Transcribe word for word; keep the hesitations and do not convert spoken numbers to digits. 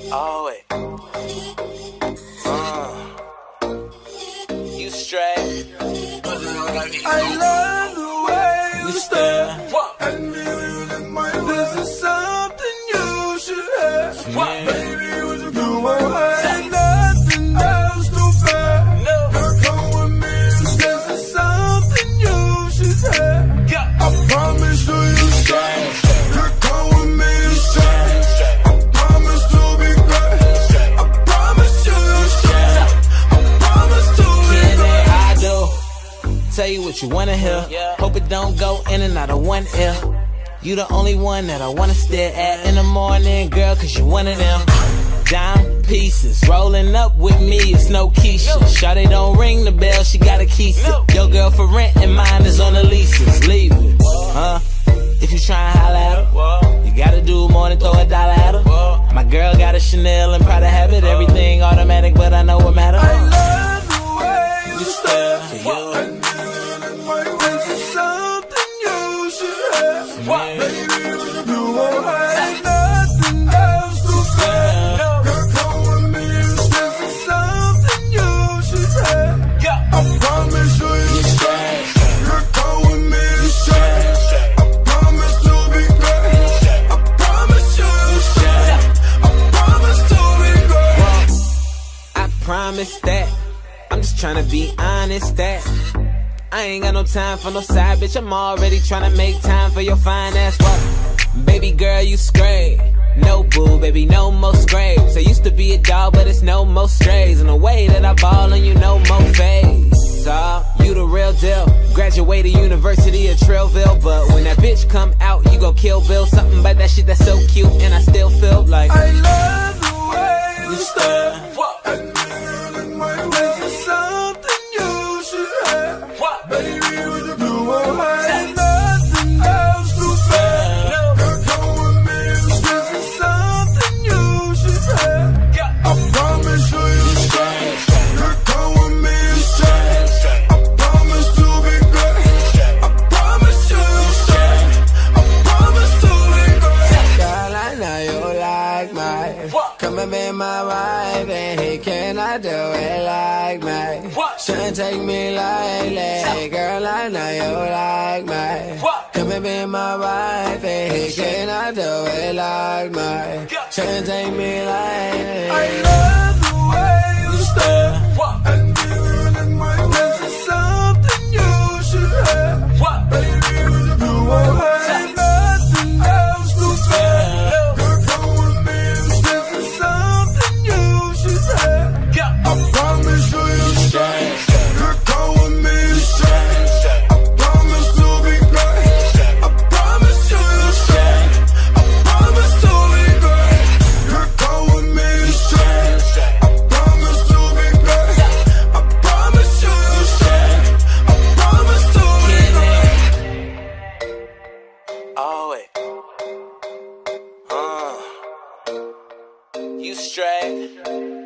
Oh, wait. Uh, you straight. I love the way you stare at me. This is something you should have. Yeah. Baby, would you come over? Ain't nothing else to bear. Girl, come with me. This is something you should have. I promise you, you straight. Girl, come with me. I promise to be great. I promise you, you straight. I promise to be great. I do. Tell you what you wanna hear. Hope it don't go in and out of one ear. You the only one that I wanna stare at in the morning, girl, cause you one of them dime pieces. Rolling up with me, it's no Keisha. Shawty don't ring the bell, she got a key. Your girl for rent and mine is on the leases. Leave it, huh? If you try and holla at her, you gotta do more than throw a dollar at her. My girl got a Chanel and Prada habit. Everything automatic, but I know what matters. I love the way you stare. For you. This is something you should have. Yeah. Baby, would you do alright? Ain't nothing else to say. Girl, come with me. This is something you should have. I promise you, you straight. Girl, come with me. I promise to be great. I promise you, you straight. I promise to be great. I promise that. I'm just tryna be honest that I ain't got no time for no side bitch. I'm already tryna make time for your fine ass. What? Baby girl, you straight. No boo, baby, no more scrapes. I used to be a dog, but it's no more strays. And the way that I ball and you no more phase. So, you the real deal. Graduated University of Trillville. But when that bitch come out, you go Kill Bill. Something about that shit that's so cute. And I still feel like I love the way you stare. This is something you should have. Baby, would you do alright? Ain't nothing else to say. Girl, come with me. This is something you should have. I promise you, you straight. Girl, come with me. I promise to be great. I promise you, you straight. I promise to be great. Girl, I know you like me. Come and be my wife, and he cannot do it like me. Shouldn't take me lightly. Girl, I know you like me. Come and be my wife, and he cannot do it like me. Shouldn't take me lightly. I love the way you stare at me. This is something you should have. Baby, would you do alright? Ain't nothing else to say. Girl, come with me. This is something you should have. I promise you, you straight. Girl, come with me. I promise to be great. I promise you, you straight. I promise to be great. Girl, come with me. I promise to be great. I promise you, you straight. I promise to be great. oh wait. Uh, you straight.